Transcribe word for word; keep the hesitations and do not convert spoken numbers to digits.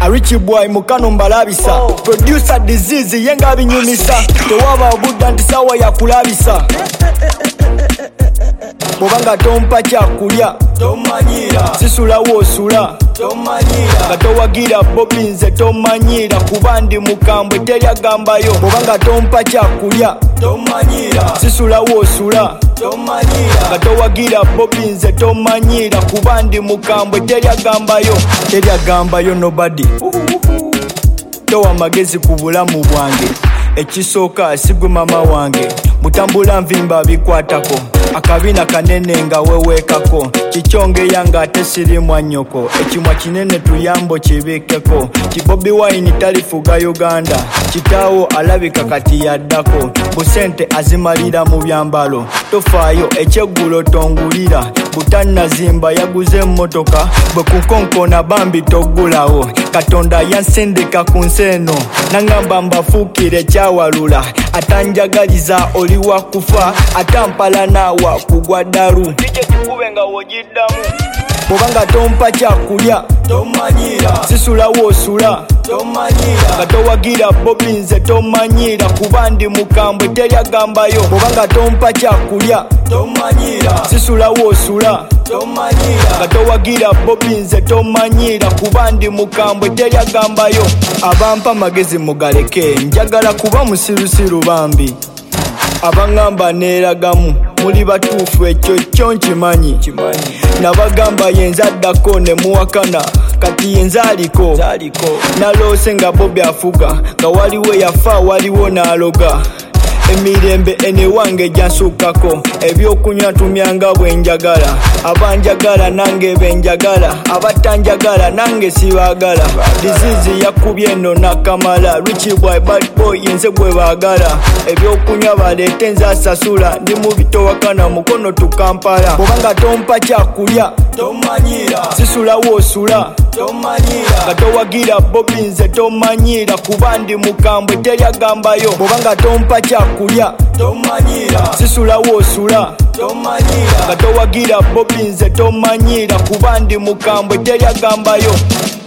A Richie boy mukano mbalabisa oh. Producer disease yenga binyumisa tewaba obudda nti sawa ya kulabisa bobanga tompa kyakulya tomanyira sisula wosula tomanyira katowagira bobinze tomanyira kubandi mukambwe teryagambayo bobanga tompa kyakulya tomanyira sisula wosula tomanyira katowagira bobinze tomanyira kubandi mukambwe teryagambayo teryagambayo nobody towa magezi ku bulamu bwange ekisooka sigwe mama wange mutambula nvimba bikwatako akabina kanene nga weweekako kikyonge yanga ate sirimwa nnyoko ekimwa kinene tuyambo kibikeko kibobi wine talifuga Uganda kitaawo alabika kati yaddako busente azimalira mu byambalo tofaayo ekyeggulo tongulira butannazimba yaguze emmotoka bwe kunkonkona bambi toggulawo katonda yansindika ku nseeno nangamba mbafuukire ekyawalula atanjagaliza oli wa kufa atampala naawa kugwa ddalu kijje kikube nga wogiddamu bobanga tompa kyakulya tomanyira sisula wosula tomanyira katowagira bobinze tomanyira kubandi mukambwe teryagambayo bobanga tompa kyakulya tomanyira sisula wosula tomanyira katowagira bobinze tomanyira kubandi mukambwe teryagambayo abampa magezi mugaleke njagala kuba musirusiru bambi abangamba neeragamu muli batuufu ekyo kyo nkimanyi nabagamba yenza addako ne muwakana kati yenza aliko naloose nga Bobi afuga nga waliwo yafa waliwo n'aloga emirembe enewange gyansukkako ebyokunywa tumyanga bwenjagala abanjagala nange benjagala abatanjagala nange sibaagala disease yakubye eno nakamala Richie boy bad boy yenze gwe baagala ebyokunywa baleete nze asasula ndi mu bitowakana mukono tukampala bobanga tompa kyakulya tomanyira sisula wosula tomanyira katowagira bobinze tomanyira kubandi mukambwe teryagambayo bobanga tompa kyakulya tomanyira sisula wosula tomanyira katowagira bobinze tomanyira kubandi mukambwe teryagambayo